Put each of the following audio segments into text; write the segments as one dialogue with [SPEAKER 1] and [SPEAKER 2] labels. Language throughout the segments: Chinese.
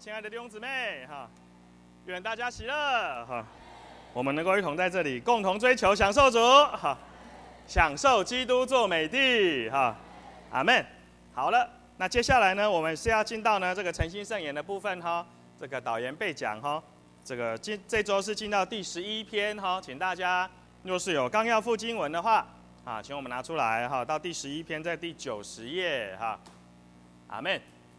[SPEAKER 1] 亲爱的弟兄姊妹哈，愿大家喜乐哈。我们能够一同在这里共同追求享受主哈，享受基督做美地哈，阿们。好了，那接下来呢，我们是要进到呢这个诚心圣言的部分哈，这个导言备讲哈，这个这周是进到第11篇哈，请大家若是有纲要附经文的话啊，请我们拿出来哈，到第11篇在第90页哈，阿们。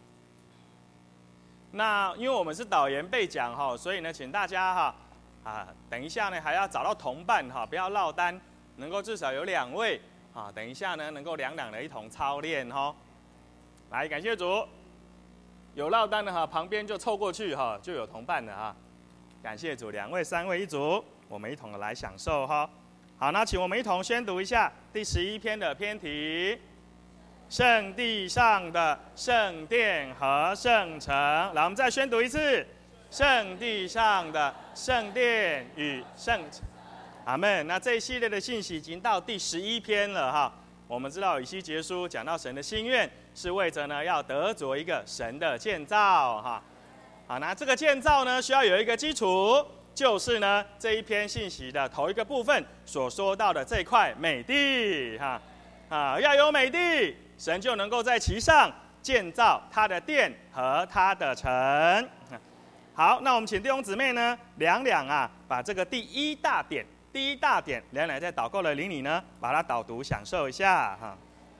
[SPEAKER 1] 那因为我们是导言备讲哈，所以呢，请大家等一下呢还要找到同伴哈，不要落单，能够至少有2位啊。等一下呢能够两的一同操练哈。来，感谢主，有落单的哈，旁边就凑过去哈，就有同伴了哈。感谢主，2位、3位一组，我们一同的来享受哈。好，那请我们一同宣读一下第11篇的篇题。圣地上的圣殿和圣城，来，我们再宣读一次：圣地上的圣殿与圣城。阿们。那这一系列的信息已经到第11篇了哈。我们知道以西结书讲到神的心愿是为着呢要得着一个神的建造哈。好，那这个建造呢需要有一个基础，就是呢这一篇信息的头一个部分所说到的这块美地哈。要有美地，神就能够在其上建造他的殿和他的城。好，那我们请弟兄姊妹呢，两把这个第一大点两在祷告的灵里呢，把它导读享受一下哈。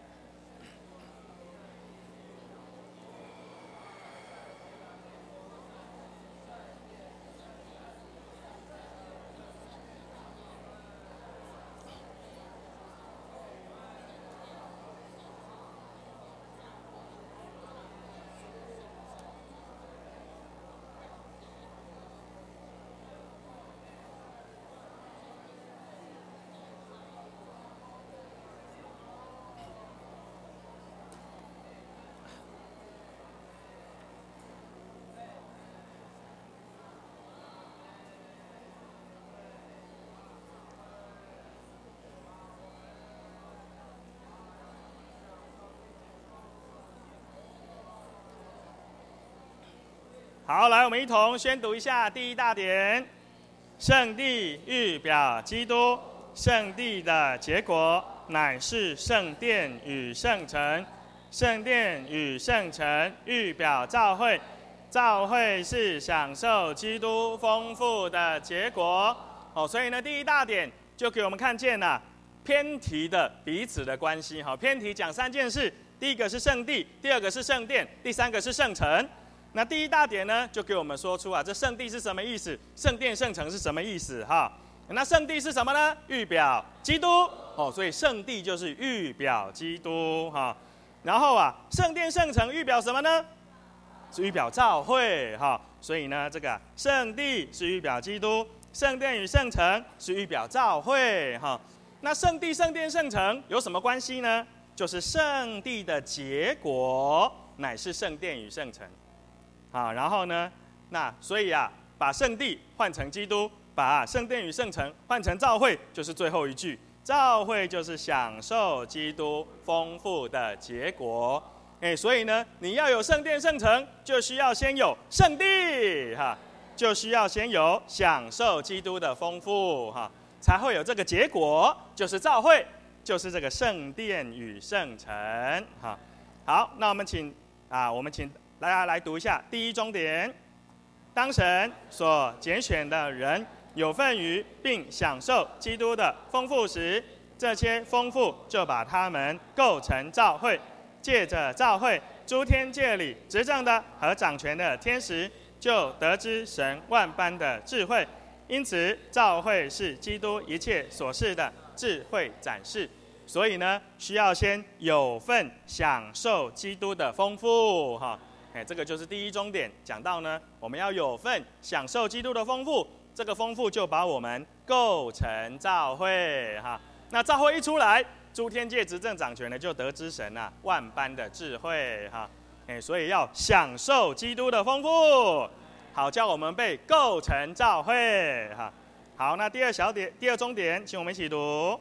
[SPEAKER 1] 好，来，我们一同宣读一下第一大点：圣地预表基督，圣地的结果乃是圣殿与圣城，圣殿与圣城预表教会，教会是享受基督丰富的结果。所以呢，第一大点就给我们看见了篇题的彼此的关系。篇题讲3件事，第一个是圣地，第2个是圣殿，第3个是圣城。那第一大点呢，就给我们说出这圣地是什么意思，圣殿、圣城是什么意思哈？那圣地是什么呢？预表基督所以圣地就是预表基督哈。然后圣殿、圣城预表什么呢？是预表教会哈。所以呢，这个圣地是预表基督，圣殿与圣城是预表教会哈。那圣地、圣殿、圣城有什么关系呢？就是圣地的结果乃是圣殿与圣城。然后呢，那所以把圣地换成基督，把圣殿与圣城换成教会，就是最后一句。教会就是享受基督丰富的结果。所以呢，你要有圣殿圣城，就需要先有圣地就需要先有享受基督的丰富才会有这个结果，就是教会，就是这个圣殿与圣城好，那我们请大家来读一下第一中点：当神所拣选的人有份于并享受基督的丰富时，这些丰富就把他们构成教会，借着教会，诸天界里执政的和掌权的天使就得知神万般的智慧。因此，教会是基督一切所示的智慧展示。所以呢，需要先有份享受基督的丰富这个就是第一中点，讲到呢，我们要有份享受基督的丰富，这个丰富就把我们构成教会那教会一出来，诸天界执政掌权的就得知神万般的智慧所以要享受基督的丰富，好叫我们被构成教会好，那第二中点，请我们一起读：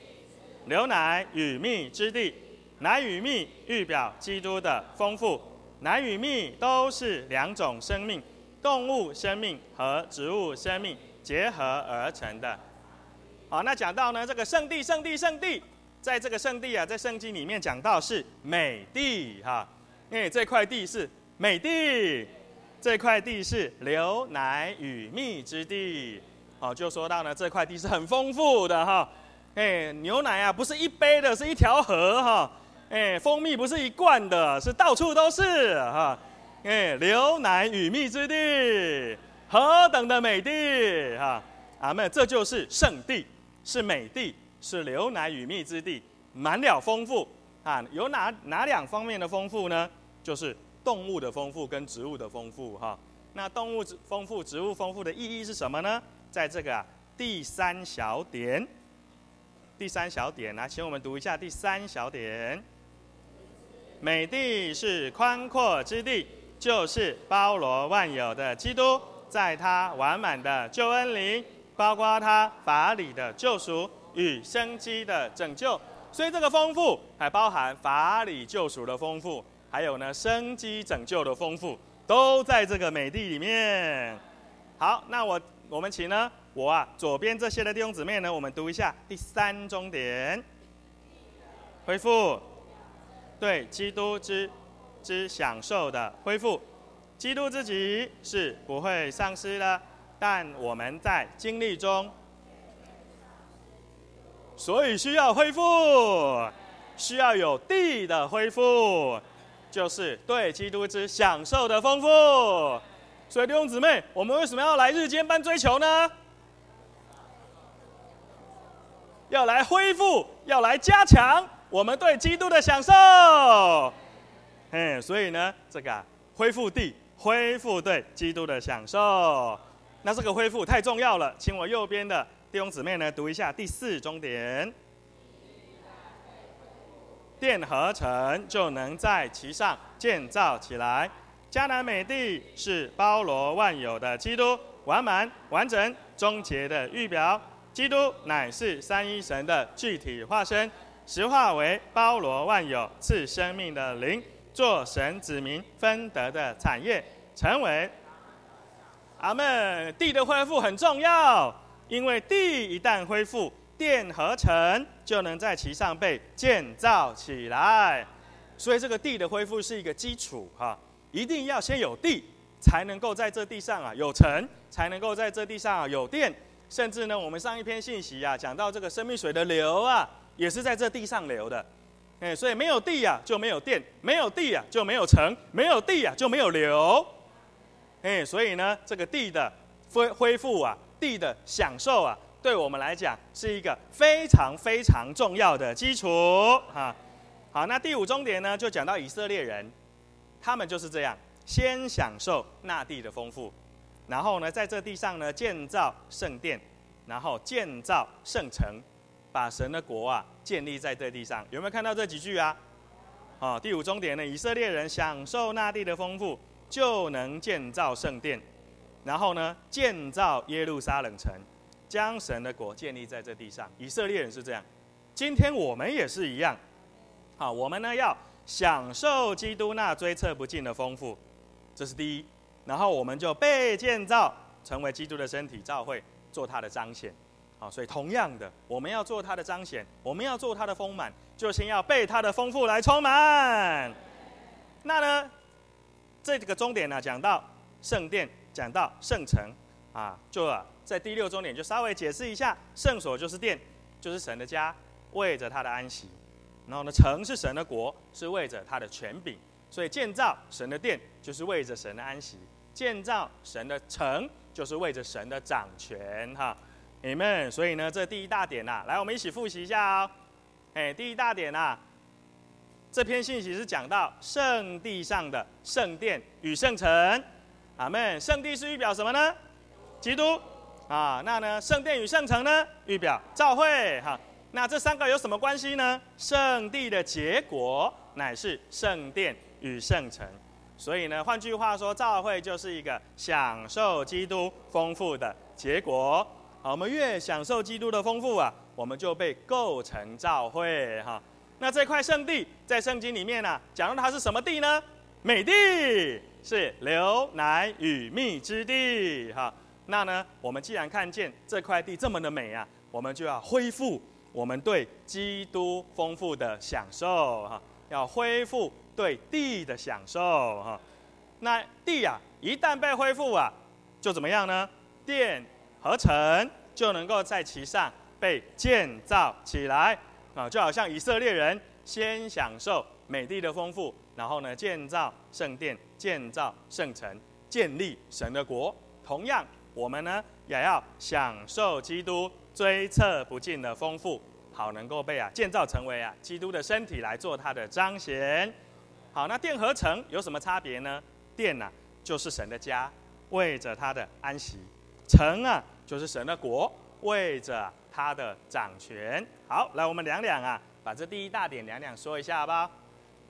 [SPEAKER 1] 流奶与蜜之地，奶与蜜预表基督的丰富。 奶与蜜都是两种生命，动物生命和植物生命结合而成的。好，那讲到呢，这个圣地，在这个圣地啊，在圣经里面讲到是美地哈，因为这块地是美地，这块地是流奶与蜜之地。好，就说到呢，这块地是很丰富的哈。牛奶啊，不是一杯的，是一条河哈。蜂蜜不是一罐的，是到处都是哈。流奶与蜜之地，何等的美地哈！阿们，这就是圣地，是美地，是流奶与蜜之地，满了丰富啊！有哪两方面的丰富呢？就是动物的丰富跟植物的丰富哈。那动物丰富、植物丰富的意义是什么呢？在这个第三小点，来，请我们读一下第三小点。美地是宽阔之地，就是包罗万有的基督，在他完满的救恩里，包括他法理的救赎与生机的拯救。所以这个丰富还包含法理救赎的丰富，还有呢生机拯救的丰富，都在这个美地里面。好，那我们请呢，左边这些的弟兄姊妹呢，我们读一下第三中点，恢复对基督之享受的恢复。基督自己是不会丧失的，但我们在经历中，所以需要恢复，需要有地的恢复，就是对基督之享受的丰富。所以弟兄姊妹，我们为什么要来日间班追求呢？要来恢复，要来加强我们对基督的享受。所以呢，这个恢复地，恢复对基督的享受。那这个恢复太重要了，请我右边的弟兄姊妹呢读一下第四中点。殿和城就能在其上建造起来。迦南美地是包罗万有的基督，完满、完整、终结的预表。基督乃是三一神的具体化身，实化为包罗万有、赐生命的灵，做神子民分得的产业，成为阿们。地的恢复很重要，因为地一旦恢复，殿和城就能在其上被建造起来。所以这个地的恢复是一个基础哈，一定要先有地，才能够在这地上有城，才能够在这地上有殿。甚至呢，我们上一篇信息讲到这个生命水的流也是在这地上流的。所以没有地就没有殿，没有地就没有城，没有地就没有流。所以呢，这个地的恢复地的享受对我们来讲是一个非常非常重要的基础哈。好，那第五中点呢，就讲到以色列人，他们就是这样，先享受那地的丰富，然后呢，在这地上呢建造圣殿，然后建造圣城，把神的国建立在这地上。有没有看到这几句第五中点呢，以色列人享受那地的丰富，就能建造圣殿，然后呢建造耶路撒冷城，将神的国建立在这地上。以色列人是这样，今天我们也是一样。我们呢要享受基督那追测不尽的丰富，这是第一。然后我们就被建造成为基督的身体，教会做他的彰显。所以同样的，我们要做他的彰显，我们要做他的丰满，就先要被他的丰富来充满。那呢，这个终点呢，讲到圣殿，讲到圣城就在第六终点就稍微解释一下，圣所就是殿，就是神的家，为着他的安息。然后呢，城是神的国，是为着他的权柄。所以建造神的殿就是为着神的安息，建造神的城就是为着神的掌权Amen。所以呢，这第一大点来我们一起复习一下第一大点这篇信息是讲到圣地上的圣殿与圣城。阿们。圣地是预表什么呢？基督那呢，圣殿与圣城呢，预表教会那这三个有什么关系呢？圣地的结果乃是圣殿与圣城。所以呢，换句话说，教会就是一个享受基督丰富的结果。我们越享受基督的丰富我们就被构成教会那这块圣地在圣经里面讲到它是什么地呢？ 美地是流奶与蜜之地哈。那呢，我们既然看见这块地这么的美啊，我们就要恢复我们对基督丰富的享受哈，要恢复对地的享受哈。那地啊，一旦被恢复啊，就怎么样呢？殿和城就能够在其上被建造起来啊，就好像以色列人先享受美地的丰富，然后呢，建造圣殿，建造圣城，建立神的国。同样，我们呢也要享受基督追测不尽的丰富，好能够被建造成为基督的身体来做它的彰显。好，那殿和城有什么差别呢？殿就是神的家，为着他的安息；城就是神的国，为着他的掌权。好，来我们两把这第一大点两说一下好不好？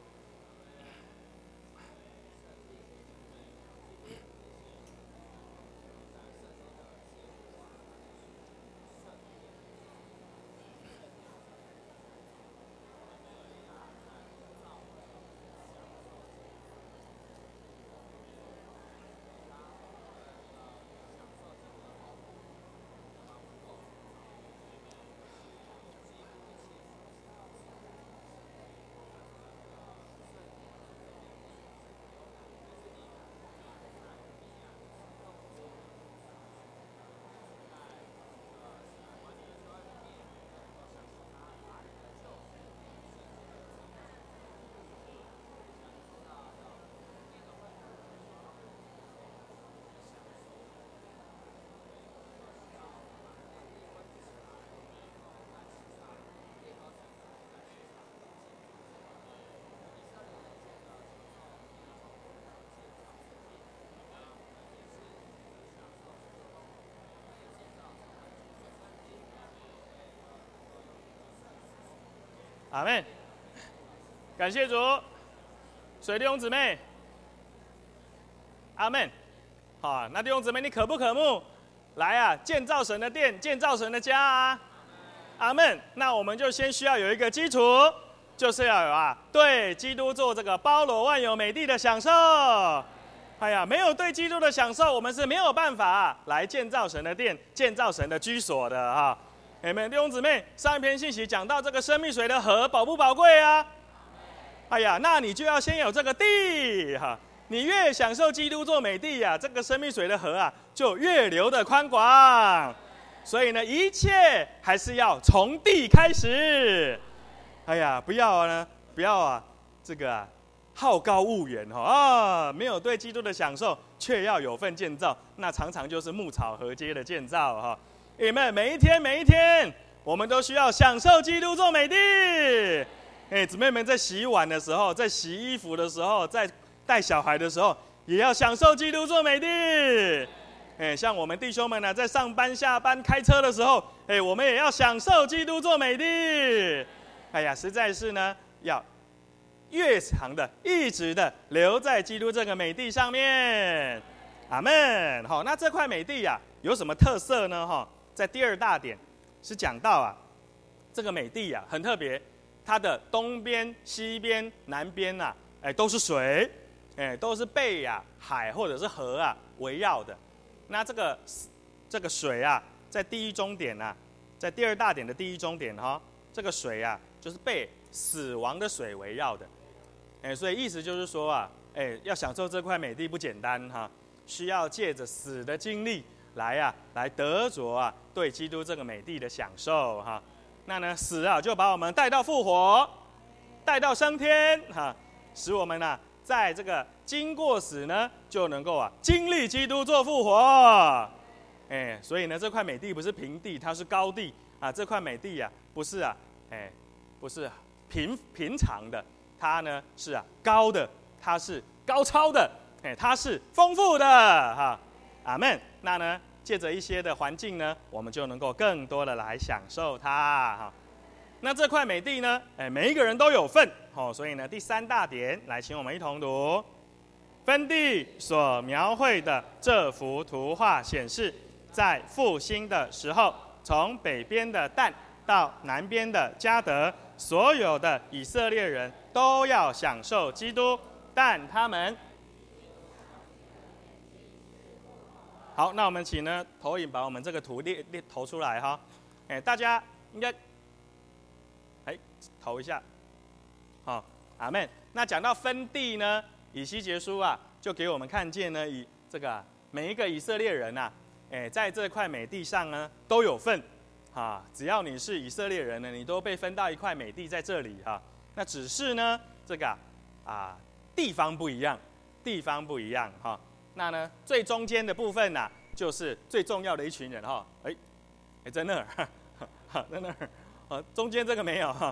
[SPEAKER 1] 阿们，感谢主，水弟兄姊妹，阿们。好，那弟兄姊妹，你渴不渴慕来建造神的殿，建造神的家啊？阿们。那我们就先需要有一个基础，就是要有对基督做这个包罗万有美地的享受。哎呀，没有对基督的享受，我们是没有办法来建造神的殿，建造神的居所的哈。弟兄姊妹，上一篇信息讲到这个生命水的河宝不宝贵啊？哎呀，那你就要先有这个地哈。你越享受基督做美地这个生命水的河就越流的宽广。所以呢，一切还是要从地开始。哎呀，不要这个好高骛远没有对基督的享受，却要有份建造，那常常就是牧草河街的建造哈。每一天，我们都需要享受基督做美地。姊妹们在洗碗的时候，在洗衣服的时候，在带小孩的时候，也要享受基督做美地。像我们弟兄们在上班、下班、开车的时候，我们也要享受基督做美地。哎呀，实在是呢，要越长的、一直的留在基督这个美地上面。阿们。好，那这块美地有什么特色呢？在第二大点是讲到这个美地很特别，它的东边、西边、南边都是水，都是被海或者是河围绕的。那这个水在第一中点在第二大点的第一中点这个水就是被死亡的水围绕的。所以意思就是说要享受这块美地不简单需要借着死的经历来得着对基督这个美地的享受那呢，死就把我们带到复活，带到升天使我们在这个经过死呢，就能够经历基督做复活。所以呢，这块美地不是平地，它是高地这块美地不是不是平常的，它呢是高的，它是高超的，它是丰富的阿们。那呢，借着一些的环境呢，我们就能够更多的来享受它那这块美地呢，每一个人都有份所以呢，第三大点来，请我们一同读。分地所描绘的这幅图画显示，在复兴的时候，从北边的但到南边的迦得，所有的以色列人都要享受基督， 但他们。好，那我们请呢投影把我们这个图列投出来哈。大家应该投一下。好，阿们。那讲到分地呢，以西结书啊，就给我们看见呢，以这个每一个以色列人呐，在这块美地上呢都有份。只要你是以色列人呢，你都被分到一块美地在这里哈。那只是呢，这个地方不一样，哈。那呢，最中间的部分呐，就是最重要的一群人哈。在那儿，在那儿，中间这个没有哈。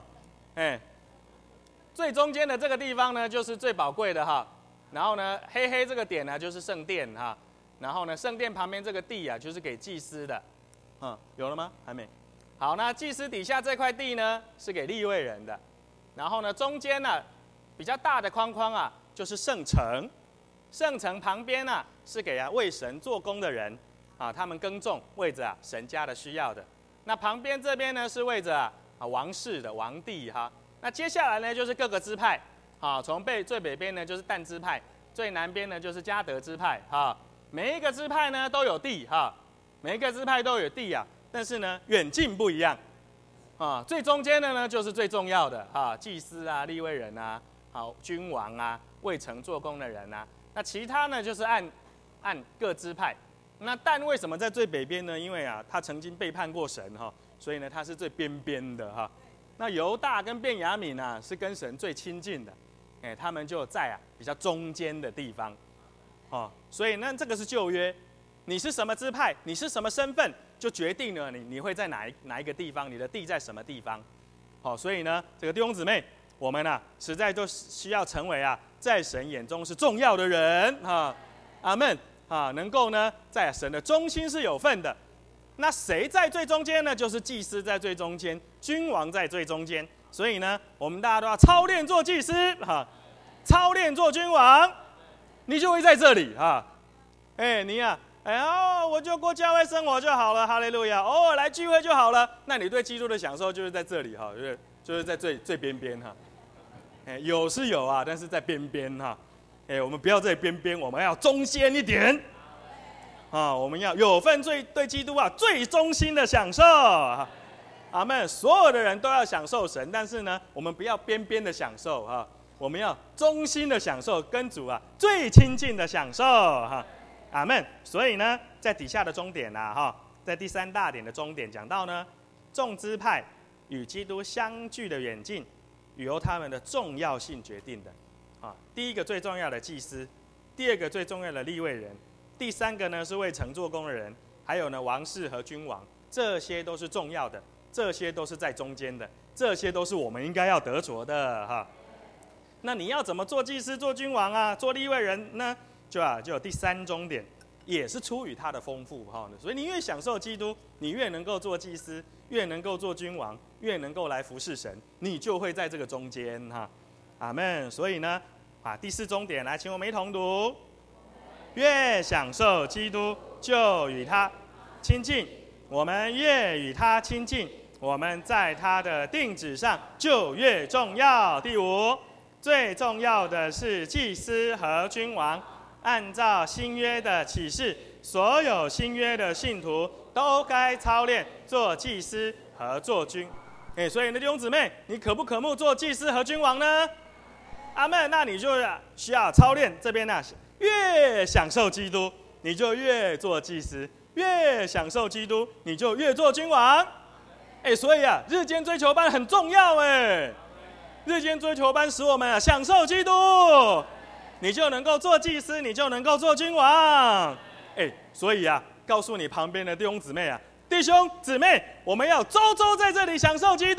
[SPEAKER 1] 最中间的这个地方呢，就是最宝贵的哈。然后呢，黑黑这个点呢，就是圣殿哈。然后呢，圣殿旁边这个地啊，就是给祭司的。有了吗？还没。好，那祭司底下这块地呢，是给利未人的。然后呢，中间呢，比较大的框框啊，就是圣城。圣城旁边呢，是给为神做工的人他们耕种，为着神家的需要的。那旁边这边呢，是为着王室的王地哈。那接下来呢，就是各个支派从最北边呢，就是但支派；最南边呢，就是迦得支派每一个支派呢，都有地每一个支派都有地但是呢，远近不一样最中间的呢，就是最重要的祭司利未人君王为城做工的人那其他呢，就是按各支派。那但为什么在最北边呢？因为他曾经背叛过神所以呢，他是最边边的那犹大跟便雅悯是跟神最亲近的，他们就在比较中间的地方所以呢，这个是旧约。你是什么支派，你是什么身份，就决定了你会在哪一个地方，你的地在什么地方。所以呢，这个弟兄姊妹，我们实在都需要成为在神眼中是重要的人阿们能够呢，在神的中心是有份的。那谁在最中间呢？就是祭司在最中间，君王在最中间。所以呢，我们大家都要操练做祭司操练做君王，你就会在这里你我就过教会生活就好了，哈利路亚，偶尔来聚会就好了。那你对基督的享受就是在这里就是在最边边有是有但是在边边我们不要在边边，我们要中间一点我们要有份对基督最忠心的享受阿们。所有的人都要享受神，但是呢，我们不要边边的享受我们要忠心的享受，跟主最亲近的享受阿们。所以呢，在底下的终点在第3大点的终点讲到呢，众支派与基督相距的远近，由他们的重要性决定的第一个最重要的祭司，第二个最重要的利未人，第3个呢是为城做工的人，还有呢王室和君王，这些都是重要的，这些都是在中间的，这些都是我们应该要得着的那你要怎么做祭司、做君王做利未人呢？就有第3终点，也是出于他的丰富所以你越享受基督，你越能够做祭司，越能够做君王，越能够来服侍神，你就会在这个中间阿们。所以呢第4终点来，请我们一同读：越享受基督，就与他亲近；我们越与他亲近，我们在他的定旨上就越重要。第5，最重要的是祭司和君王。按照新约的启示，所有新约的信徒都该操练做祭司和做君。所以呢，弟兄姊妹，你可不可慕做祭司和君王呢？阿们。那你就需要操练这边越享受基督，你就越做祭司；越享受基督，你就越做君王。所以日间追求班很重要日间追求班使我们享受基督。你就能够做祭司，你就能够做君王。所以告诉你旁边的弟兄姊妹弟兄姊妹，我们要周周在这里享受基督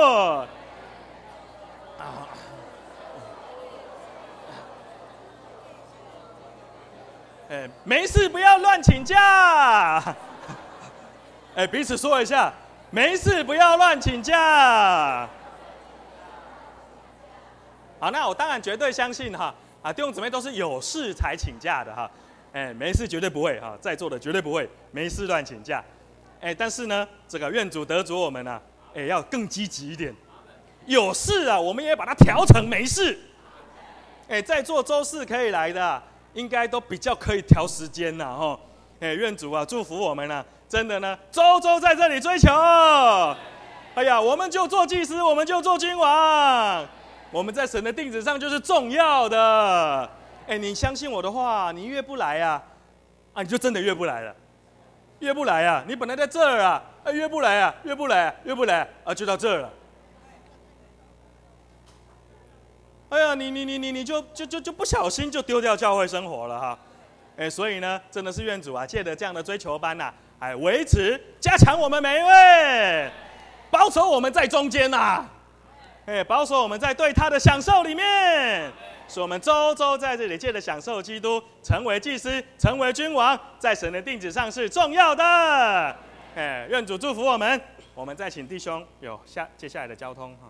[SPEAKER 1] 没事不要乱请假彼此说一下，没事不要乱请假。好，那我当然绝对相信弟兄姊妹都是有事才请假的没事绝对不会在座的绝对不会没事乱请假。但是呢，这个愿主得着我们要更积极一点。有事我们也把它调成没事。 在座周四可以来的，应该都比较可以调时间呐，哈。愿主啊祝福我们啊，真的呢，周周在这里追求。哎呀，我们就做祭司，我们就做君王，我们在神的定旨上就是重要的。你相信我的话，你越不来啊，你就真的越不来了，越不来啊，你本来在这儿啊，越不来啊，越不来啊，越不来啊，就到这儿了。哎呀，你就不小心就丢掉教会生活了哈。所以呢，真的是愿主啊，借着这样的追求班呐，维持加强我们每一位，保守我们在中间呐，保守我们在对他的享受里面。使我们周周在这里借着享受基督，成为祭司，成为君王，在神的定旨上是重要的。愿主祝福我们。我们再请弟兄有接下来的交通哈。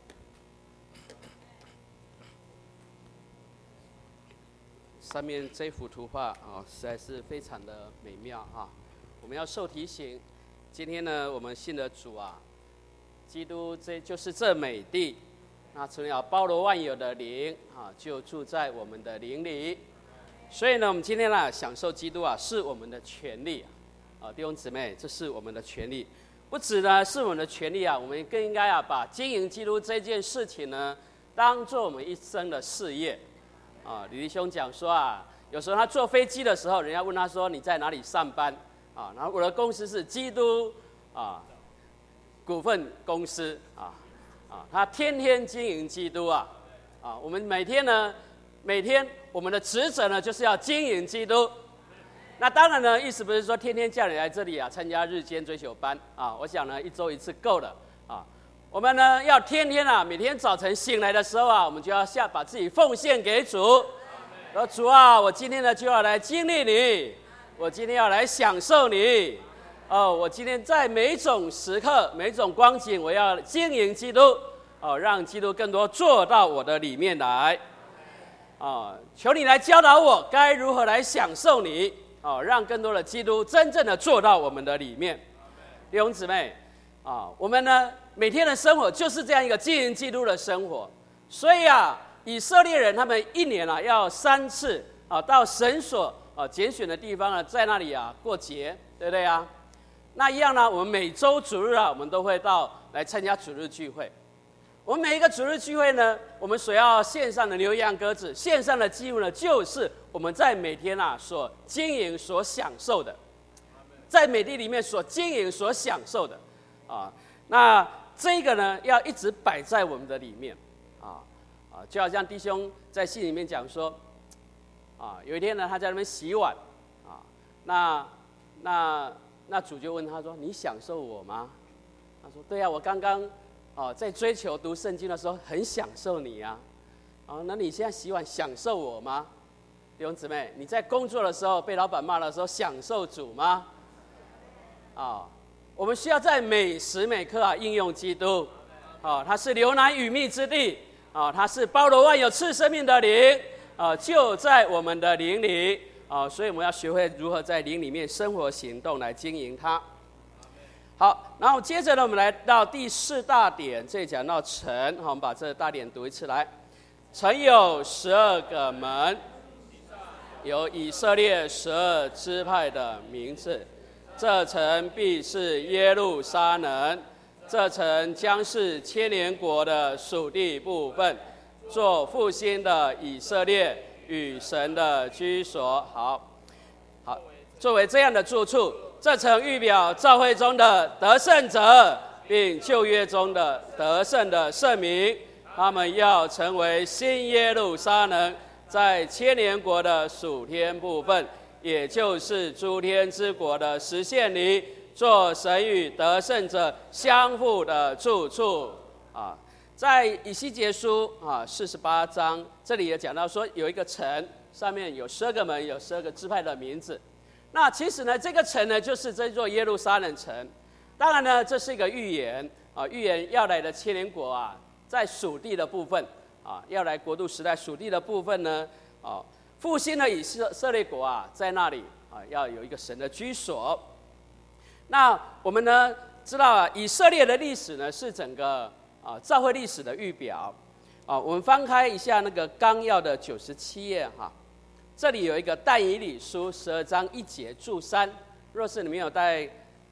[SPEAKER 2] 上面这幅图画实在是非常的美妙啊！我们要受提醒，今天呢，我们信的主啊，基督这就是这美地。那成了包罗万有的灵就住在我们的灵里。所以呢，我们今天呢，享受基督啊，是我们的权利弟兄姊妹，这是我们的权利。不止呢是我们的权利啊，我们更应该把经营基督这件事情呢，当做我们一生的事业吕弟兄讲说有时候他坐飞机的时候，人家问他说你在哪里上班然后我的公司是基督股份公司他天天经营基督我们每天我们的职责呢，就是要经营基督。那当然呢，意思不是说天天叫你来这里参加日间追求班我想呢，1周1次够了我们呢要天天每天早晨醒来的时候我们就要把自己奉献给主。说主我今天呢就要来经历你，我今天要来享受你。我今天在每一种时刻、每一种光景，我要经营基督，让基督更多做到我的里面来。求你来教导我该如何来享受你，让更多的基督真正的做到我们的里面。弟兄姊妹，我们呢每天的生活就是这样一个经营基督的生活。所以以色列人他们一年要3次到神所拣选的地方在那里过节，对不对那一样呢，我们每周主日我们都会来参加主日聚会。我们每一个主日聚会呢，我们所要献上的牛羊鸽子，献上的祭物呢，就是我们在每天所经营、所享受的，在美地里面所经营、所享受的那这个呢，要一直摆在我们的里面就好像弟兄在信里面讲说有一天呢，他在那边洗碗那主就问他说：“你享受我吗？”他说：“对我刚刚在追求读圣经的时候很享受你那你现在洗碗享受我吗？”弟兄姊妹，你在工作的时候被老板骂的时候享受主吗？我们需要在每时每刻应用基督它是流奶与蜜之地它是包罗万有赐生命的灵就在我们的灵里所以我们要学会如何在灵里面生活行动来经营它。好，然后接着呢，我们来到第4大点，这里讲到城我们把这个大点读一次来。城有12个门，有以色列12支派的名字，这城必是耶路撒冷，这城将是千年国的属地部分，做复兴的以色列与神的居所。好，作为这样的住处，这城预表教会中的得胜者，并旧约中的得胜的圣民，他们要成为新耶路撒冷，在千年国的属天部分，也就是诸天之国的实现里，做神与得胜者相互的住处在以西结书48章，这里也讲到说，有一个城，上面有12个门，有12个支派的名字。那其实呢，这个城呢，就是这座耶路撒冷城。当然呢，这是一个预言预言要来的千年国在属地的部分要来国度时代属地的部分呢复兴的以色列国在那里要有一个神的居所。那我们呢知道以色列的历史呢是整个教会历史的预表。 我们翻开一下那个纲要的97页哈，这里有一个但以理书12章1节注3。若是你没有带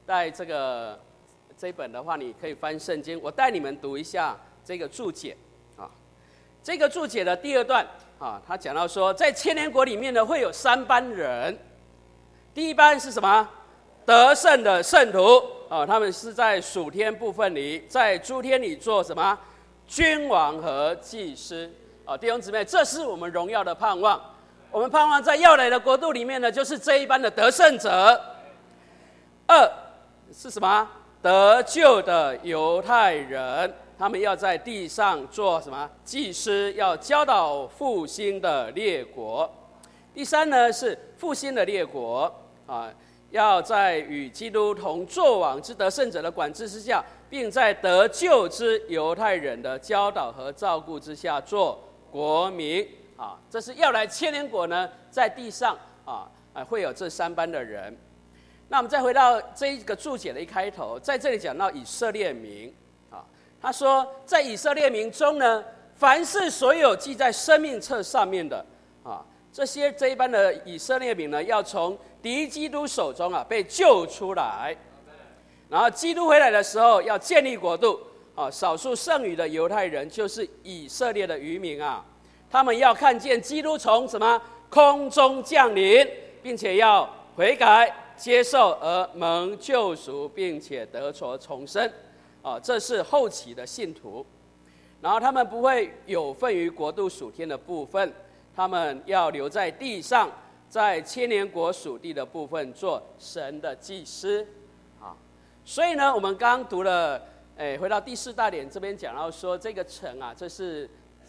[SPEAKER 2] 这一本的话，你可以翻圣经，我带你们读一下这个注解啊。这个注解的第2段啊，他讲到说，在千年国里面呢，会有3班人。第一班是什么？得胜的圣徒啊，他们是在属天部分里，在诸天里做什么？君王和祭司啊，弟兄姊妹，这是我们荣耀的盼望。我们盼望在要来的国度里面呢，就是这一班的得胜者。2是什么？得救的犹太人，他们要在地上做什么？祭司，要教导复兴的列国。第3呢是复兴的列国啊，要在与基督同作王之得胜者的管制之下，并在得救之犹太人的教导和照顾之下做国民啊。这是要来千年国呢，在地上会有这3班的人。那我们再回到这一个注解的一开头，在这里讲到以色列民啊，他说在以色列民中呢，凡是所有记在生命册上面的啊，这一班的以色列民呢，要从敌基督手中被救出来，然后基督回来的时候要建立国度啊。少数剩余的犹太人就是以色列的余民啊，他们要看见基督从什么空中降临，并且要悔改接受而蒙救赎，并且得着重生啊，这是后期的信徒。然后他们不会有份于国度属天的部分，他们要留在地上，在千年国属地的部分做神的祭司啊。所以呢，我们刚刚读了，回到第4大点这边讲到说，这个城啊，这是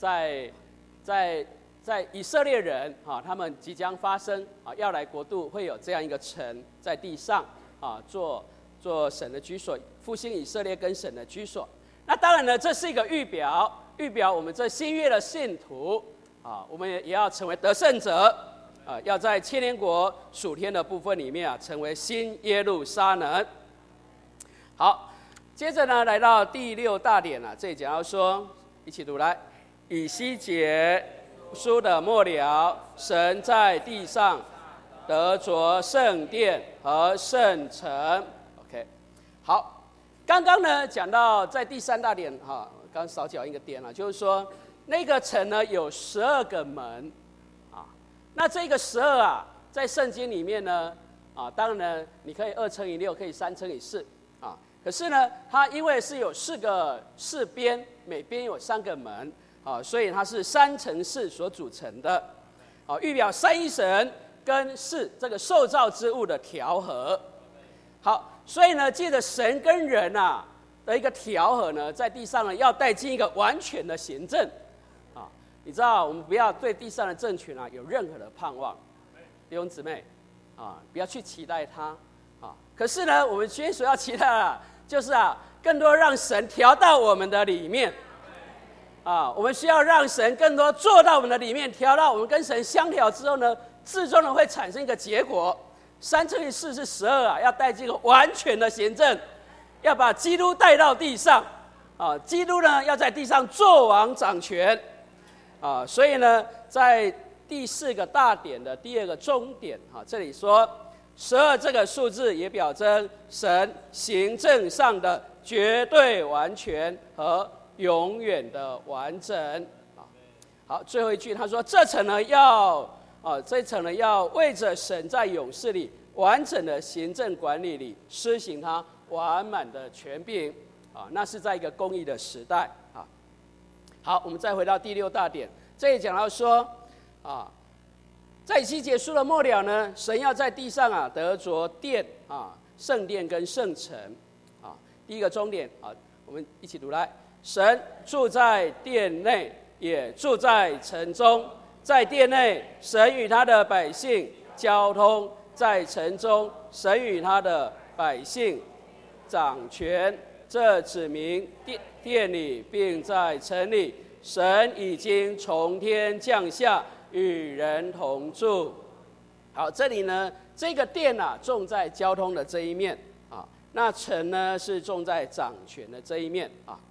[SPEAKER 2] 在以色列人啊，他们即将发生啊，要来国度会有这样一个城在地上啊，做神的居所，复兴以色列跟神的居所。那当然呢，这是一个预表我们这新约的信徒啊，我们也要成为得胜者啊，要在千年国属天的部分里面啊，成为新耶路撒冷。好，接着呢，来到第6大点啊，这里讲到说，一起读来，以西结书的末了，神在地上得着圣殿和圣城。OK， 好，刚刚呢讲到在第3大点哈，刚少讲一个点了，就是说那个城呢有12个门啊。那这个12啊，在圣经里面呢啊，当然呢你可以2乘以6，可以3乘以4啊。可是呢，它因为是有4个4边，每边有3个门。所以它是3乘4所组成的，预表三一神跟4这个受造之物的调和。好，所以呢，借着神跟人的一个调和呢，在地上呢要带进一个完全的行政啊。你知道，我们不要对地上的政权有任何的盼望，弟兄姊妹啊，不要去期待它啊。可是呢，我们今天所要期待的就是更多让神调到我们的里面。我们需要让神更多做到我们的里面，调到我们跟神相调之后呢，最终呢会产生一个结果。3乘以4是12要带进一个完全的行政，要把基督带到地上基督呢要在地上作王掌权所以呢，在第4个大点的第2个中点这里说12这个数字也表征神行政上的绝对完全和永远的完整好，最后一句他说，这层呢要为着神在勇士里完整的行政管理里施行他完满的权柄那是在一个公义的时代好，我们再回到第6大点，这里讲到说在以西结书的末了呢，神要在地上得着殿圣殿跟圣城第一个终点我们一起读来，神住在殿内，也住在城中。在殿内，神与他的百姓交通；在城中，神与他的百姓掌权。这指明殿里并在城里，神已经从天降下，与人同住。好，这里呢，这个殿重在交通的这一面那城呢是重在掌权的这一面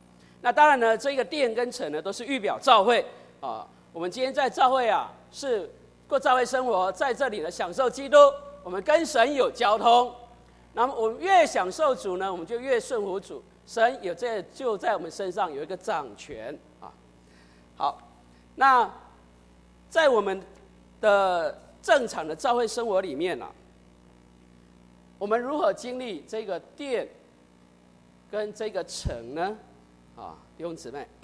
[SPEAKER 2] 那当然呢，这个殿跟城呢，都是预表教会啊。我们今天在教会啊，是过教会生活，在这里呢享受基督，我们跟神有交通。那么我们越享受主呢，我们就越顺服主，神就在我们身上有一个掌权啊。好，那在我们的正常的教会生活里面啊，我们如何经历这个殿跟这个城呢？啊，弟兄姊妹，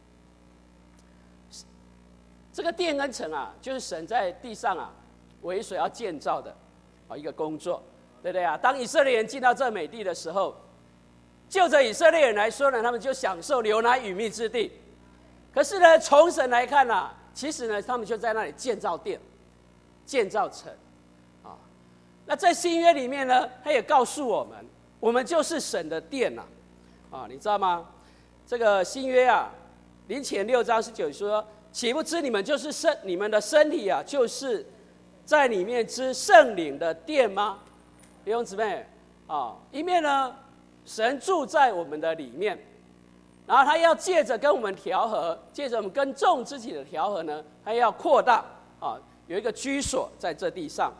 [SPEAKER 2] 这个殿跟城啊，就是神在地上啊为所要建造的啊一个工作，对不对啊？当以色列人进到这美地的时候，就着以色列人来说呢，他们就享受流奶与蜜之地。可是呢，从神来看啊，其实呢，他们就在那里建造殿、建造城啊。那在新约里面呢，他也告诉我们，我们就是神的殿呐，啊，你知道吗？这个新约啊，林前6章19节说：“岂不知你们的身体啊，就是在里面之圣灵的殿吗？”弟兄姊妹啊，一面呢，神住在我们的里面，然后他要借着跟我们调和，借着我们跟众肢体的调和呢，他要扩大啊，有一个居所在这地上。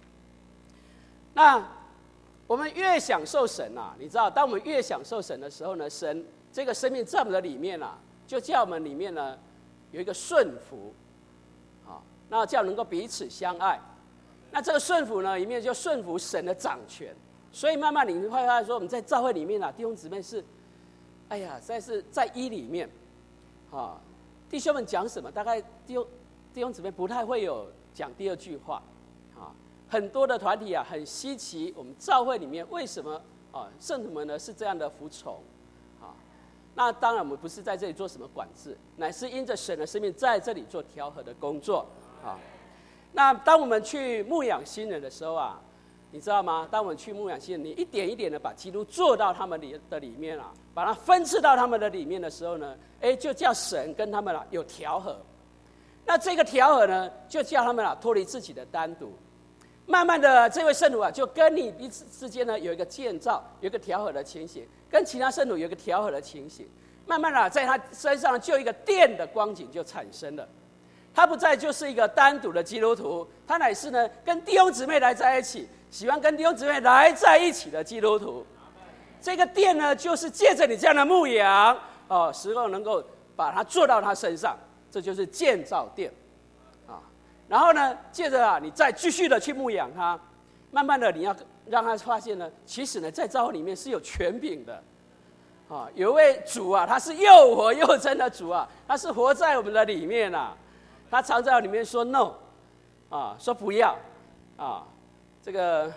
[SPEAKER 2] 那我们越享受神啊，你知道，当我们越享受神的时候呢，神这个生命在我们的里面啊，就叫我们里面呢有一个顺服，啊，那叫能够彼此相爱。那这个顺服呢，里面就顺服神的掌权。所以慢慢你会发现说，我们在教会里面啊，弟兄姊妹是，哎呀，实在是在一里面，啊，弟兄们讲什么，大概弟兄姊妹不太会有讲第二句话，啊，很多的团体啊，很稀奇，我们教会里面为什么啊，圣徒们呢是这样的服从，啊，那当然我们不是在这里做什么管制，乃是因着神的生命在这里做调和的工作，啊，那当我们去牧养新人的时候啊，你知道吗？当我们去牧养新人，你一点一点的把基督做到他们的里面啊，把它分赐到他们的里面的时候呢，就叫神跟他们啊有调和。那这个调和呢，就叫他们啊脱离自己的单独。慢慢的，这位圣徒啊，就跟你彼此之间呢有一个建造，有一个调和的情形，跟其他圣徒有一个调和的情形。慢慢的，在他身上就一个殿的光景就产生了。他不再就是一个单独的基督徒，他乃是呢跟弟兄姊妹来在一起，喜欢跟弟兄姊妹来在一起的基督徒。这个殿呢，就是借着你这样的牧养哦，时候能够把它做到他身上，这就是建造殿啊。然后呢，接着啊，你再继续的去牧养他，慢慢的你要让他发现呢，其实呢，在教会里面是有权柄的啊。有一位主啊，他是又活又真的主啊，他是活在我们的里面啊。他常在里面说 no， 啊，说不要，啊，这个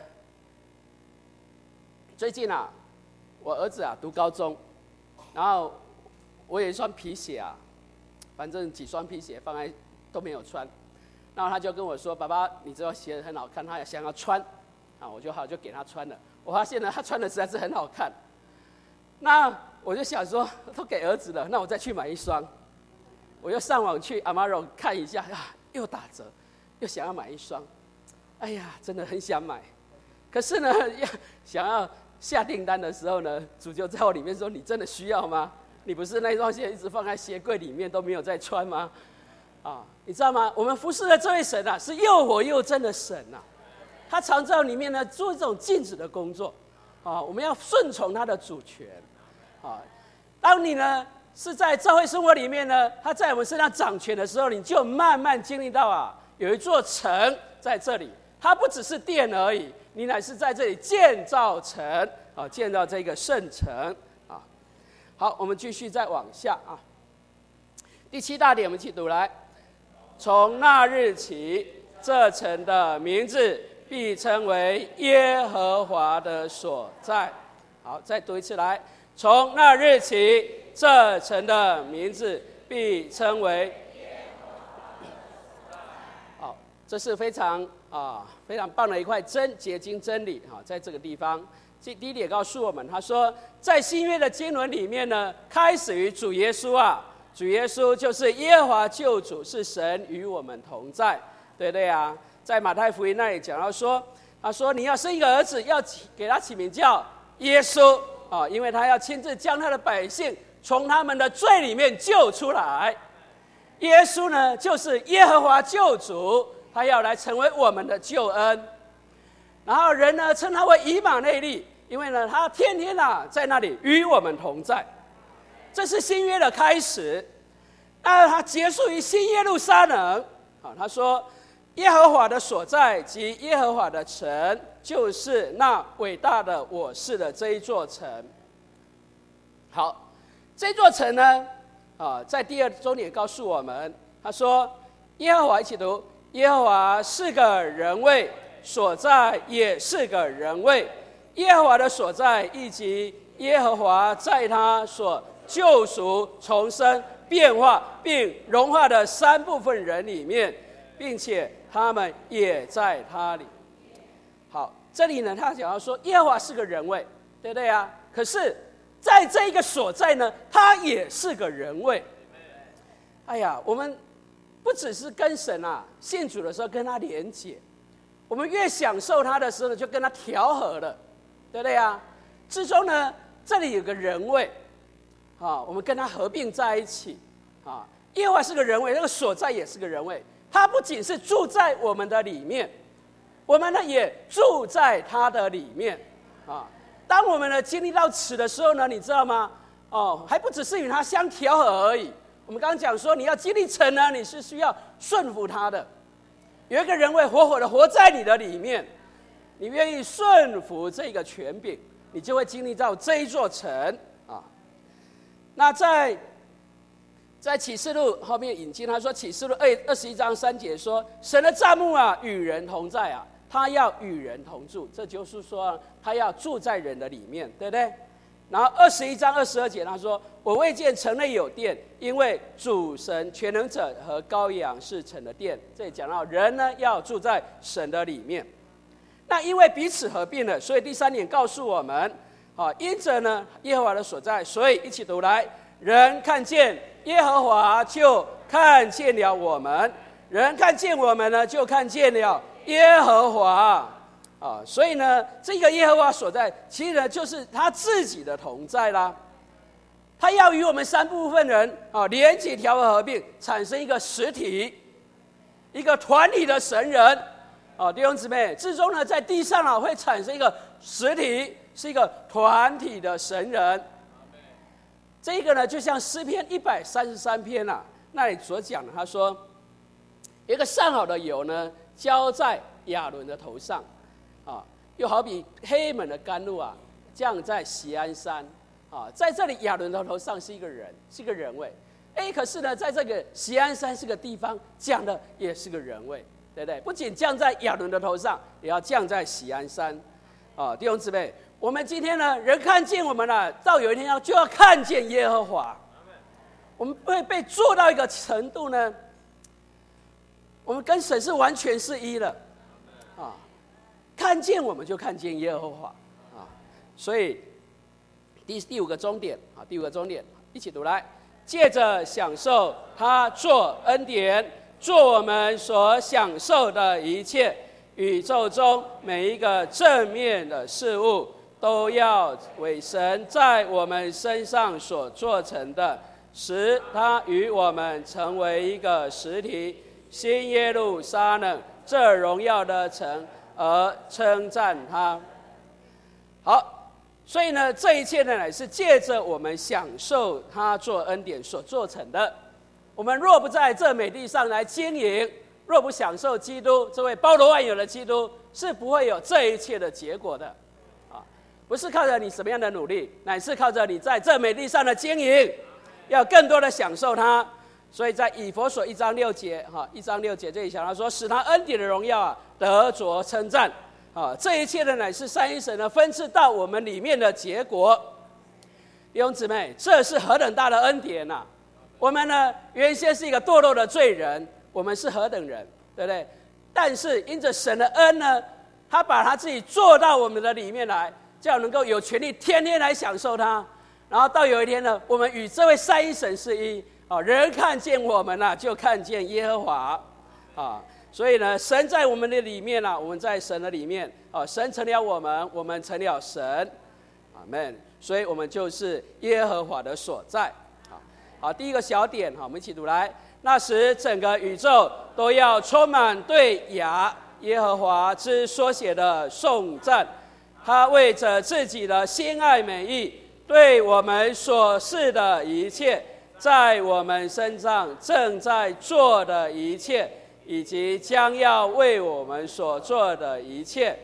[SPEAKER 2] 最近啊，我儿子啊读高中，然后我有一双皮鞋啊，反正几双皮鞋放在都没有穿，然后他就跟我说：“爸爸，你这双鞋很好看，他也想要穿，啊，我就给他穿了。我发现呢，他穿的实在是很好看，那我就想说，都给儿子了，那我再去买一双。”我又上网去 Amazon 看一下，又打折，又想要买一双，哎呀，真的很想买。可是呢，想要下订单的时候呢，主就在我里面说：“你真的需要吗？你不是那双鞋一直放在鞋柜里面都没有再穿吗？”啊，你知道吗？我们服侍的这位神啊，是又活又真的神啊，他常在里面呢做这种禁止的工作啊，我们要顺从他的主权啊。当你呢是在教会生活里面呢，他在我们身上掌权的时候，你就慢慢经历到啊，有一座城在这里，它不只是殿而已，你乃是在这里建造城啊，建造这个圣城啊。好，我们继续再往下啊。第7大点，我们一起读来：从那日起，这城的名字必称为耶和华的所在。好，再读一次来：从那日起，这城的名字必称为。好，这是非常棒的一块结晶真理啊，在这个地方，第一点告诉我们，他说，在新约的经文里面呢，开始于主耶稣啊，主耶稣就是耶和华救主，是神与我们同在，对不对啊？在马太福音那里讲到说，他说你要生一个儿子，要给他起名叫耶稣啊，因为他要亲自将他的百姓从他们的罪里面救出来。耶稣呢，就是耶和华救主，他要来成为我们的救恩。然后人呢，称他为以马内利，因为呢，他天天在那里与我们同在。这是新约的开始。那他结束于新耶路撒冷。他说，耶和华的所在及耶和华的城，就是那伟大的我是的这一座城。好，这座城呢，在第二重点告诉我们，他说，耶和华一起读，耶和华是个人位，所在也是个人位，耶和华的所在以及耶和华在他所救赎、重生、变化并融化的三部分人里面，并且他们也在他里。好，这里呢，他讲到说，耶和华是个人位，对不对啊？可是，在这一个所在呢，他也是个人位。哎呀，我们不只是跟神信主的时候跟他连结，我们越享受他的时候，就跟他调和了，对不对啊？之中呢，这里有个人位，我们跟他合并在一起。耶和华是个人位，那个所在也是个人位。他不仅是住在我们的里面，我们呢也住在他的里面。当我们呢经历到此的时候呢，你知道吗？还不只是与他相调和而已。我们刚刚讲说，你要经历神呢，你是需要顺服他的。有一个人位活活的活在你的里面，你愿意顺服这个权柄，你就会经历到这一座城。那在启示录后面引经，他说启示录21章3节说，神的帐幕与人同在他要与人同住，这就是说他要住在人的里面，对不对？然后21章22节他说，我未见城内有殿，因为主神全能者和羔羊是城的殿。这里讲到人呢要住在神的里面。那因为彼此合并了，所以第3点告诉我们，因着呢耶和华的所在，所以一起读来，人看见耶和华就看见了我们，人看见我们呢就看见了耶和华。所以呢，这个耶和华所在，其实呢就是他自己的同在啦。他要与我们三部分人连结、调和、合并，产生一个实体，一个团体的神人。弟兄姊妹，至终呢在地上会产生一个实体，是一个团体的神人。这个呢，就像诗篇133篇那里所讲的，他说，有一个上好的油呢，浇在亚伦的头上。又好比黑门的甘露降在锡安山。在这里亚伦的头上是一个人，是一个人位。可是呢，在这个锡安山是个地方，降的也是个人位，对不对？不仅降在亚伦的头上，也要降在锡安山。弟兄姊妹，我们今天呢，人看见我们到有一天就要看见耶和华。我们会被做到一个程度呢，我们跟神是完全是一了。看见我们就看见耶和华。所以第五个终点，第五个终点一起读来，借着享受他做恩典，做我们所享受的一切，宇宙中每一个正面的事物，都要为神在我们身上所做成的，使他与我们成为一个实体，新耶路撒冷这荣耀的城，而称赞他。好，所以呢，这一切呢，乃是借着我们享受他做恩典所做成的。我们若不在这美地上来经营，若不享受基督这位包罗万有的基督，是不会有这一切的结果的。不是靠着你什么样的努力，乃是靠着你在这美地上的经营，要更多的享受它。所以在以弗所1章6节，1章6节这里讲到说，使他恩典的荣耀得着称赞。这一切的乃是三一神呢分赐到我们里面的结果。弟兄姊妹，这是何等大的恩典啊！我们呢原先是一个堕落的罪人，我们是何等人，对不对？但是因着神的恩呢，他把他自己做到我们的里面来，这样能够有权利天天来享受他。然后到有一天呢，我们与这位三一神是一。人看见我们就看见耶和华。所以呢，神在我们的里面我们在神的里面。神成了我们，我们成了神。 阿们。所以我们就是耶和华的所在。好，第一个小点，我们一起读来。那时整个宇宙都要充满对耶和华之所写的颂赞。他为着自己的心爱美意，对我们所示的一切，在我们身上正在做的一切，以及将要为我们所做的一切。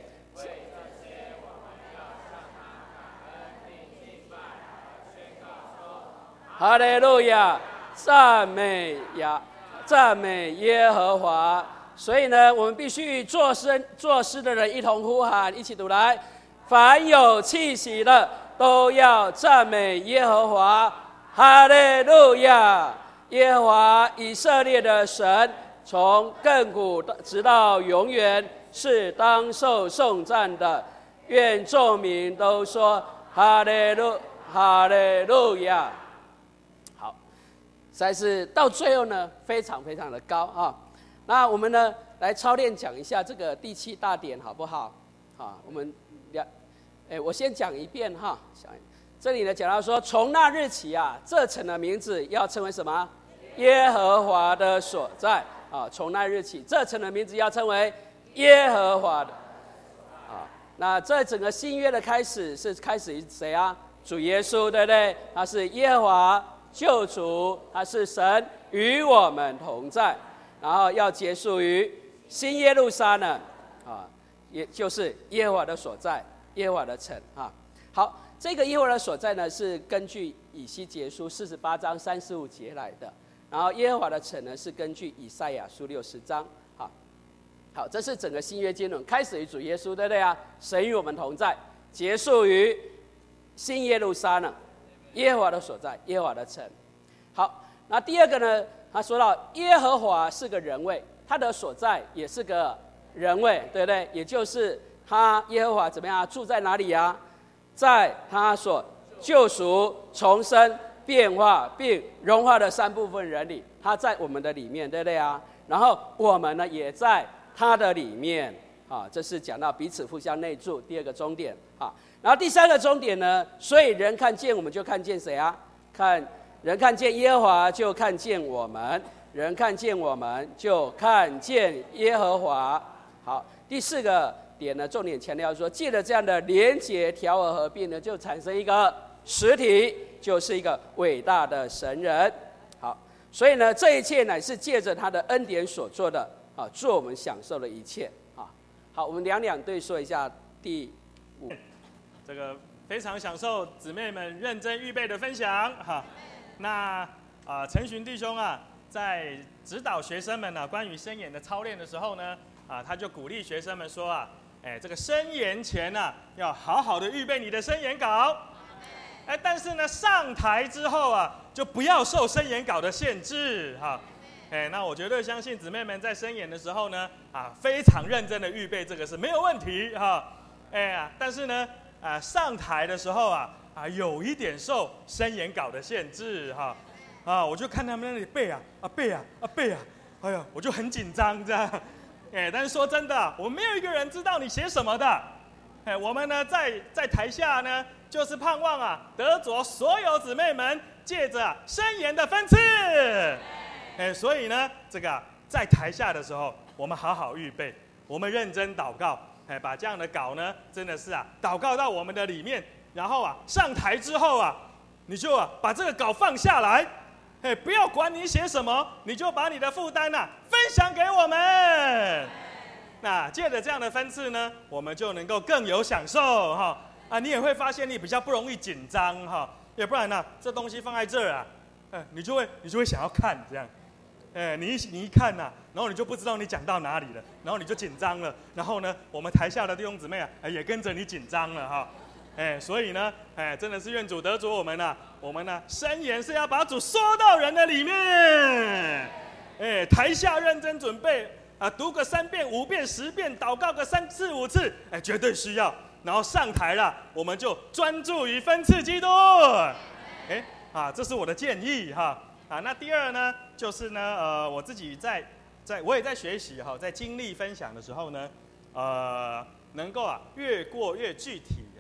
[SPEAKER 2] 哈利路亚，赞美耶和华。所以呢，我们必须作诗的人一同呼喊，一起读来：凡有气息的，都要赞美耶和华。哈利路亚！耶和华以色列的神，从亘古直到永远，是当受颂赞的。愿众民都说哈利路亚。好，实在是到最后呢，非常非常的高啊。那我们呢，来操练讲一下这个第7大点，好不好？我们我先讲一遍哈。这里呢讲到说，从那日起啊，这城的名字要称为什么？耶和华的所在啊。从那日起，这城的名字要称为耶和华的啊。那这整个新约的开始是开始于谁啊？主耶稣，对不对？他是耶和华救主，他是神与我们同在。然后要结束于新耶路撒冷啊，也就是耶和华的所在，耶和华的城啊。好，这个耶和华的所在呢，是根据以西结书48章35节来的。然后耶和华的城呢，是根据以赛亚书60章。好，这是整个新约经纶，开始于主耶稣，对不对啊？神与我们同在，结束于新耶路撒冷，耶和华的所在，耶和华的城。好，那第二个呢？他说到耶和华是个人位，他的所在也是个人位，对不对？也就是他耶和华怎么样住在哪里啊？在他所救赎、重生、变化并融化的3部分人里，他在我们的里面，对不对啊？然后我们呢也在他的里面啊，这是讲到彼此互相内住，第2个终点啊。然后第3个终点呢，所以人看见我们就看见谁啊？人看见耶和华就看见我们，人看见我们就看见耶和华。好，第4个点呢，重点强调说，借着这样的连结、调和、合并呢，就产生一个实体，就是一个伟大的神人。好，所以呢，这一切乃是借着他的恩典所做的啊，做我们享受的一切啊。好，我们两队说一下第5，
[SPEAKER 1] 这个非常享受姊妹们认真预备的分享哈。那陈寻弟兄啊，在指导学生们关于申言的操练的时候呢，他就鼓励学生们说啊，这个申言前要好好的预备你的申言稿，但是呢，上台之后就不要受申言稿的限制哈。那我绝对相信姊妹们在申言的时候呢，非常认真的预备，这个是没有问题哈。但是呢，上台的时候有一点受申言稿的限制哈，我就看他们那里背背啊，哎呀，我就很紧张这样，但是说真的，我们没有一个人知道你写什么的，我们呢在台下呢，就是盼望得着所有姊妹们借着申言的分赐，所以呢，这个在台下的时候，我们好好预备，我们认真祷告，把这样的稿呢，真的是祷告到我们的里面。然后上台之后你就把这个稿放下来，不要管你写什么，你就把你的负担分享给我们。那借着这样的分赐呢，我们就能够更有享受哈。你也会发现你比较不容易紧张哈，要不然这东西放在这儿你就会想要看这样，你一看然后你就不知道你讲到哪里了，然后你就紧张了，然后呢，我们台下的弟兄姊妹也跟着你紧张了哈。所以呢，真的是愿主得着我们我们申言是要把主说到人的里面，台下认真准备读个3遍、5遍、10遍，祷告个3次、5次，绝对需要。然后上台了，我们就专注于分赐基督。这是我的建议哈。那第2呢，就是呢，我自己我也在学习在经历分享的时候呢，能够越过越具体哈。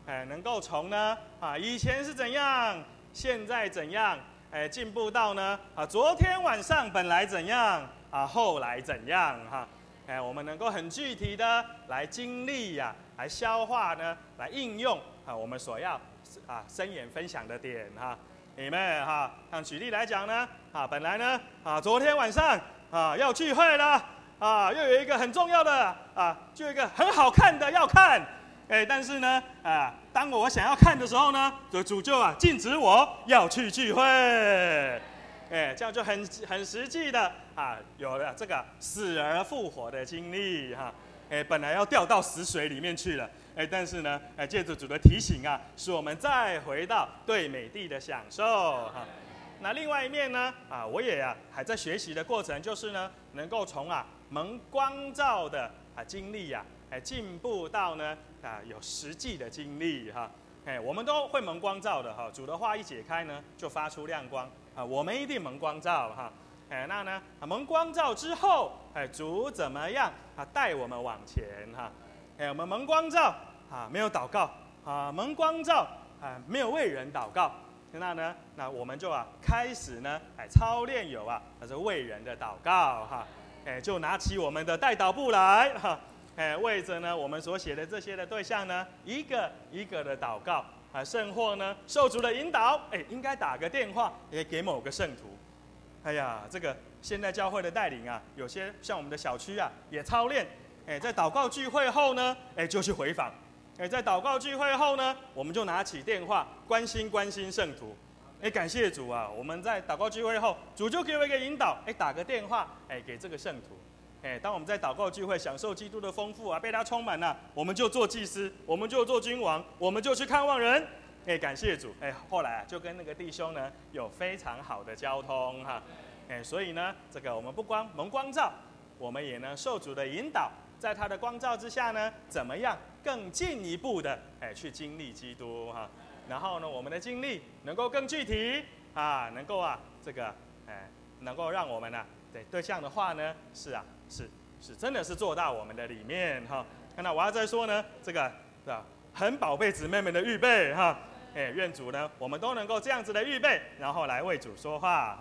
[SPEAKER 1] 能够从呢以前是怎样，现在怎样，进步到呢昨天晚上本来怎样后来怎样我们能够很具体的来经历来消化呢，来应用我们所要申言分享的点你们像举例来讲呢本来呢昨天晚上要聚会了又有一个很重要的就有一个很好看的要看，但是呢当我想要看的时候呢，主就禁止我要去聚会，这样就很实际的有了这个死而复活的经历本来要掉到死水里面去了，但是呢借着主的提醒使我们再回到对美地的享受那另外一面呢我也还在学习的过程，就是呢能够从蒙光照的经历进步到呢有实际的经历我们都会蒙光照的主的话一解开呢，就发出亮光我们一定蒙光照那呢蒙光照之后主怎么样带我们往前我们蒙光照没有祷告蒙光照没有为人祷告，那我们就开始呢操练有是为人的祷告就拿起我们的代祷簿来为着呢我们所写的这些的对象呢，一个一个的祷告甚或呢受主的引导应该打个电话也给某个圣徒。这个现代教会的带领有些像我们的小区也操练在祷告聚会后呢就去回访在祷告聚会后呢，我们就拿起电话关心圣徒感谢主我们在祷告聚会后，主就给我一个引导打个电话给这个圣徒当我们在祷告聚会享受基督的丰富被他充满了，我们就做祭司，我们就做君王，我们就去看望人感谢主后来就跟那个弟兄呢有非常好的交通所以呢这个我们不光蒙光照，我们也呢受主的引导，在他的光照之下呢，怎么样更进一步的去经历基督然后呢我们的经历能够更具体能够这个能够让我们对象的话呢是真的是做到我们的里面那我要再说呢这个很宝贝姊妹们的预备愿主呢我们都能够这样子的预备，然后来为主说话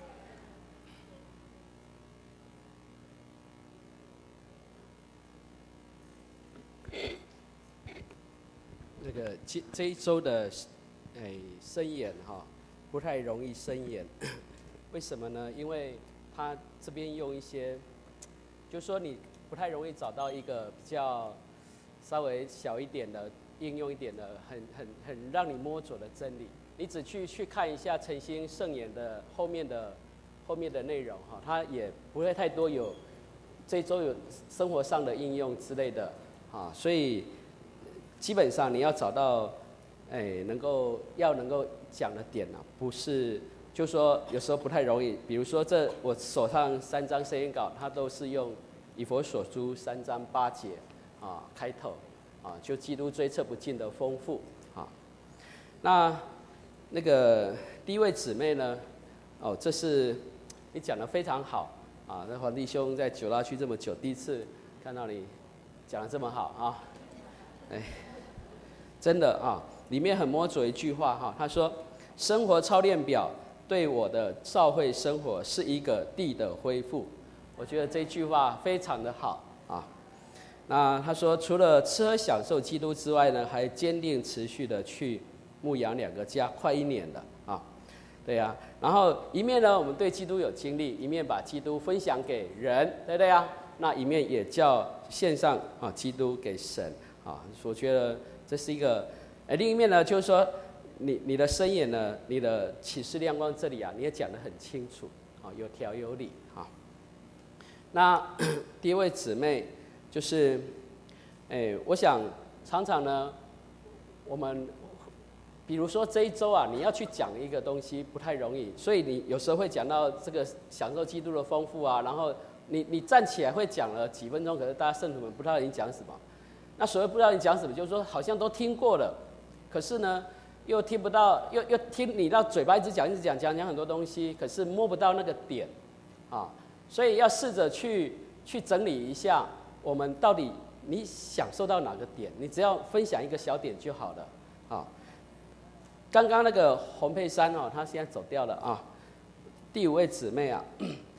[SPEAKER 2] 那个这一周的申言不太容易申言，为什么呢？因为他这边用一些，就是说你不太容易找到一个比较稍微小一点的应用一点的很让你摸索的真理，你只去看一下诚心圣言的后面的内容它也不会太多有这一周有生活上的应用之类的所以基本上你要找到能够讲的点不是就说有时候不太容易，比如说我手上3张申言稿，它都是用以弗所书3章8节开头就基督追测不尽的丰富那个第一位姊妹呢这是你讲得非常好那黄弟兄在九拉区这么久，第一次看到你讲得这么好真的里面很摸着一句话他说生活操练表对我的教会生活是一个地的恢复，我觉得这句话非常的好那他说除了吃喝享受基督之外呢，还坚定持续的去牧养2个家，快1年了对然后一面呢我们对基督有经历，一面把基督分享给人，对不对那一面也叫献上基督给神我觉得这是一个另一面呢就是说你的申言呢，你的启示亮光这里你也讲得很清楚有条有理那第一位姊妹就是我想常常呢我们比如说这一周你要去讲一个东西不太容易，所以你有时候会讲到这个享受基督的丰富然后你站起来会讲了几分钟，可是大家圣徒们不知道你讲什么。那所谓不知道你讲什么，就是说好像都听过了，可是呢又听不到，又听你到嘴巴一直讲很多东西，可是摸不到那个点所以要试着去整理一下，我们到底你享受到哪个点，你只要分享一个小点就好了啊。刚刚那个洪佩珊哦，她现在走掉了啊。第5位姊妹啊，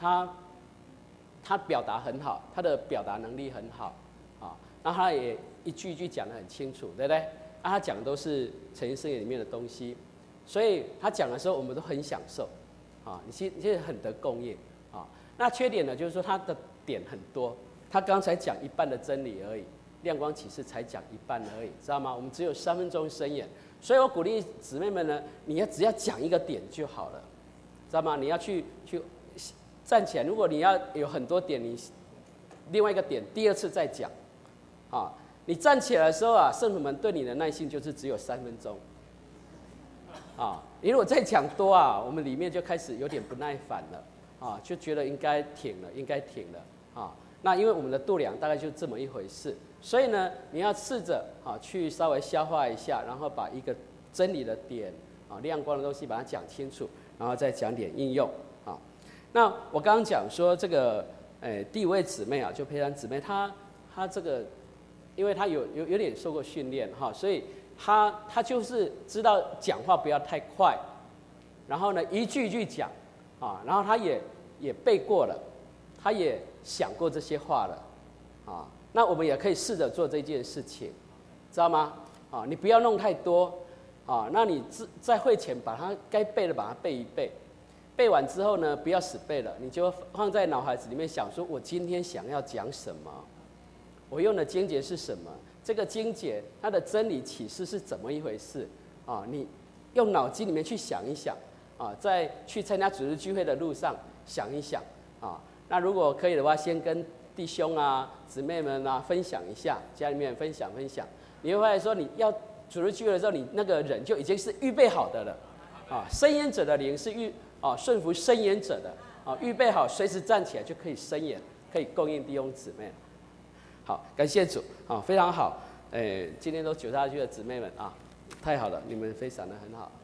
[SPEAKER 2] 她表达很好，她的表达能力很好啊，那她也一句一句讲得很清楚，对不对？那她讲的都是诚心圣言里面的东西，所以她讲的时候我们都很享受啊，你其实很得供应啊。那缺点呢，就是说她的点很多，她刚才讲一半的真理而已，亮光启示才讲一半而已，知道吗？我们只有3分钟申言，所以我鼓励姊妹们呢，你只要讲一个点就好了，知道吗？你要去站起来，如果你要有很多点，你另外一个点第2次再讲，啊，你站起来的时候啊，圣徒们对你的耐性就是只有3分钟，啊，你如果再讲多啊，我们里面就开始有点不耐烦了，啊，就觉得应该停了，啊，那因为我们的度量大概就这么一回事，所以呢，你要试着啊去稍微消化一下，然后把一个真理的点啊亮光的东西把它讲清楚，然后再讲点应用啊。那我刚刚讲说这个，第5位姊妹啊，就佩珊姊妹，她这个，因为她有点受过训练哈，所以她就是知道讲话不要太快，然后呢一句一句讲啊，然后她也背过了，她也想过这些话了啊。那我们也可以试着做这件事情，知道吗？啊，你不要弄太多啊，那你在会前把它该背的把它背一背。背完之后呢，不要死背了，你就放在脑海子里面想说，我今天想要讲什么，我用的经节是什么，这个经节它的真理启示是怎么一回事啊？你用脑筋里面去想一想啊，在去参加主日聚会的路上想一想啊。那如果可以的话，先跟弟兄啊、姊妹们啊分享一下，家里面分享，你会发现说，你要主日聚会的时候，你那个人就已经是预备好的了啊。申言者的灵是顺服申言者的啊，预备好随时站起来就可以申言，可以供应弟兄姊妹。好，感谢主啊，非常好。今天都9大区的姊妹们啊，太好了，你们非常的很好。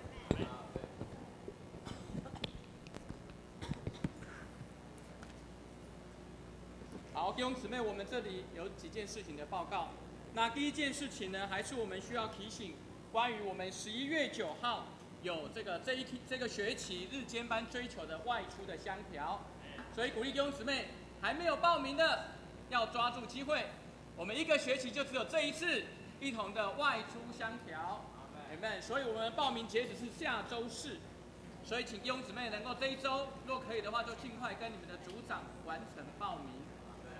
[SPEAKER 3] 好，弟兄姊妹，我们这里有几件事情的报告。那第一件事情呢，还是我们需要提醒关于我们11月9号。有这个学期日间班追求的外出的香条，所以鼓励弟兄姊妹还没有报名的要抓住机会。我们1个学期就只有这一次一同的外出香条，阿们。所以我们报名截止是下周4，所以请弟兄姊妹能够这一周，若可以的话，就尽快跟你们的组长完成报名。